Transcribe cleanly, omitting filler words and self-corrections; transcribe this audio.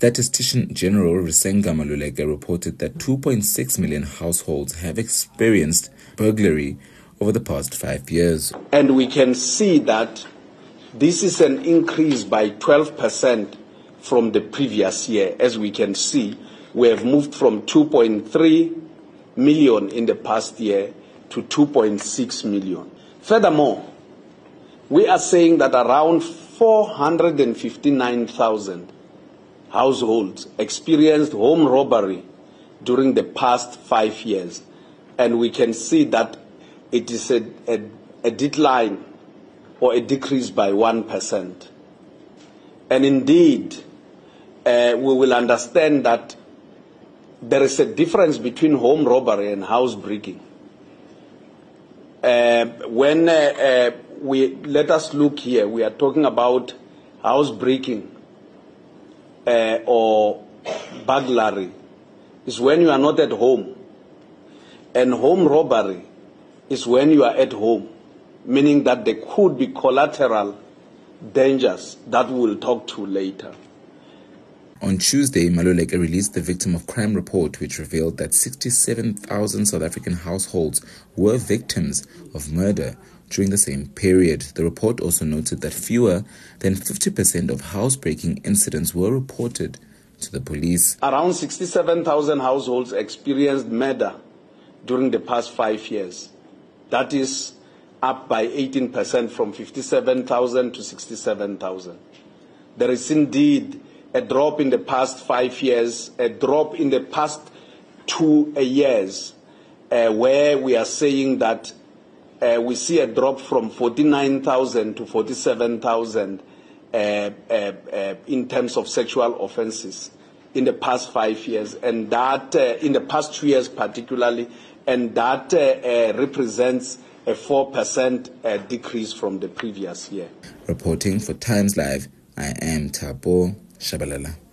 Statistician General Risenga Maluleke reported that 2.6 million households have experienced burglary over the past 5 years. And we can see that this is an increase by 12% from the previous year. As we can see, we have moved from 2.3 million in the past year to 2.6 million. Furthermore, we are saying that around 459,000 households experienced home robbery during the past 5 years. And we can see that it is a decline or a decrease by 1%. And indeed, we will understand that there is a difference between home robbery and housebreaking. Let us look here, we are talking about housebreaking or burglary is when you are not at home, and home robbery is when you are at home, meaning that there could be collateral dangers that we will talk to later. On Tuesday, Maluleke released the Victim of Crime report, which revealed that 67,000 South African households were victims of murder during the same period. The report also noted that fewer than 50% of housebreaking incidents were reported to the police. Around 67,000 households experienced murder during the past 5 years. That is up by 18% from 57,000 to 67,000. There is indeed a drop in the past 5 years, a drop in the past 2 years, where we are saying that we see a drop from 49,000 to 47,000 in terms of sexual offenses in the past 5 years, and that in the past 2 years particularly, and that represents a 4% decrease from the previous year. Reporting for Times Live, I am Thabo Shabalala.